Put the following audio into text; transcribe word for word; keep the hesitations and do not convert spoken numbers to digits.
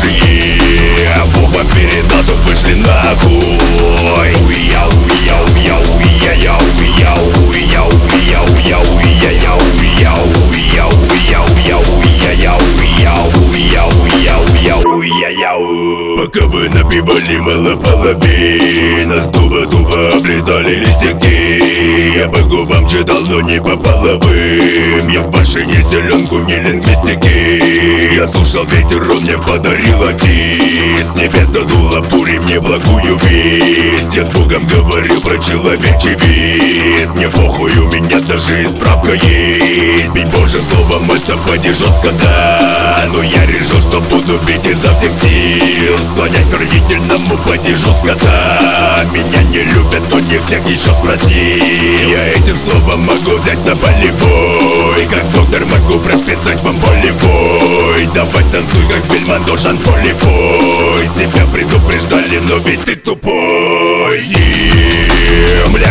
оружие. Бог вам передал, то вышли нахуй. Уя, уя, уя, уя, я, уя, уя, уя, уя, уя, я, уя, уя, уя, уя, уя, я, уя, уя, уя, уя, уя, я. Пока вы набивали мало половин, с дуба-дуба облетали листики. Я по губам читал, но не по половым. Я в машине селенку, не лингвистики. Я слушал ветер, он мне подарил один. С небес додуло бурей мне благую весть. Я с Богом говорил про человечий вид. Мне похуй, у меня даже и справка есть. Ведь Божьим словом это поди жестко, да. Но я решил, что буду бить изо всех сил, склонять к родительному падежу скота. Меня не любят, но не всех еще спроси. Я этим словом могу взять на болевой. Как доктор могу прописать вам болевой. Давай танцуй, как Бельмондо, Жан-Полевой. Тебя предупреждали, но ведь ты тупой.